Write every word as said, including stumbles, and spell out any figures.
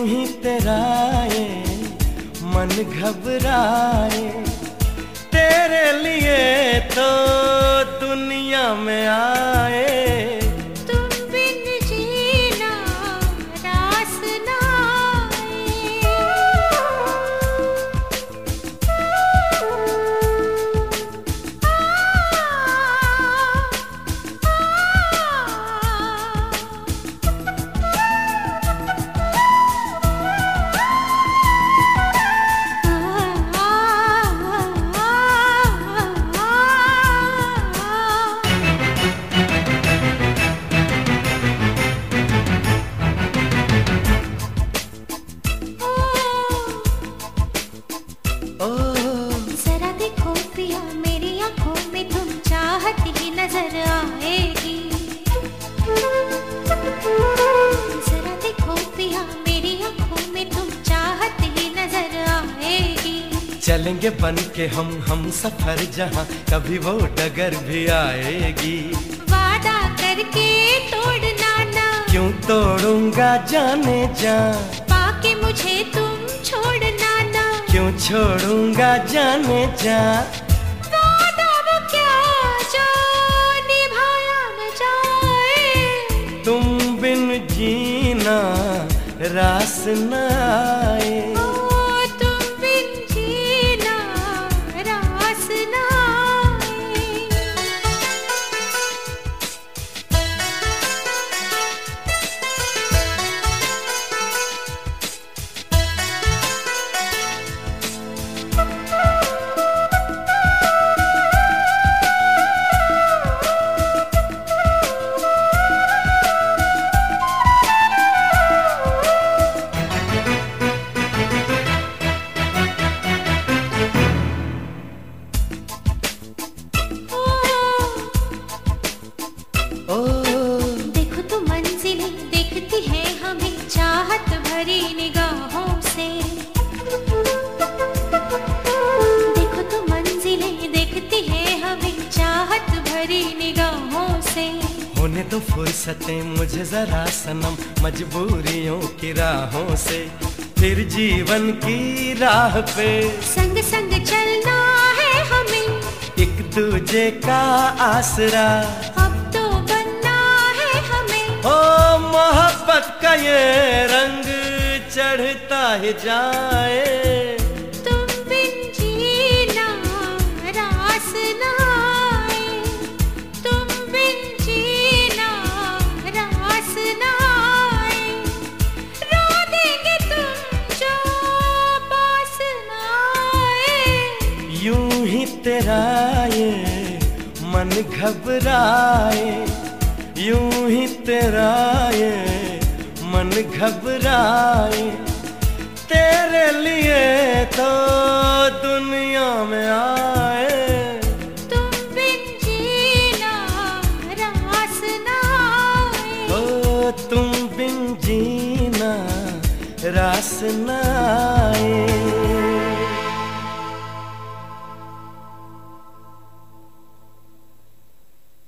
ही तेरा ये मन घबराए, तेरे लिए तो दुनिया में आए। तुम बिन जीना रास ना जरा देखो पिया मेरी आंखों में तुम चाहत ही नजर आएगी। जरा देखो पिया मेरी आंखों में तुम चाहत ही नजर आएगी। चलेंगे बन के हम हम सफर जहाँ कभी वो डगर भी आएगी। वादा करके तोड़ना ना, क्यों तोड़ूंगा जाने जा, पाके मुझे तुम छोड़ना ना, क्यों छोड़ूंगा जाने जा। वादा वो क्या जो निभाया न जाए, तुम बिन जीना रास न आए। ओ तुम बिन जीना रास ना देखो तो मंजिलें देखती है हमें चाहत भरी निगाहों से। देखो तो मंजिलें देखती है हमें चाहत भरी निगाहों से। होने दो फुर्सतें मुझे जरा सनम मजबूरियों की राहों से, फिर जीवन की राह पे संग संग चलना है हमें, एक दूजे का आसरा। अब तो बनना है हमें, ओ मोहब्बत का ये रंग चढ़ता ही जाए। तुम बिन जीना रास ना आए, तुम बिन जीना रास ना आए। रो देंगे तुम जो पास ना आए, यूं ही तेरा ये मन घबराए, यूं ही तेरा ये मन घबराए, तेरे लिए तो दुनिया में आए। तुम बिन जीना रास ना आए, ओ तुम बिन जीना रास न आए।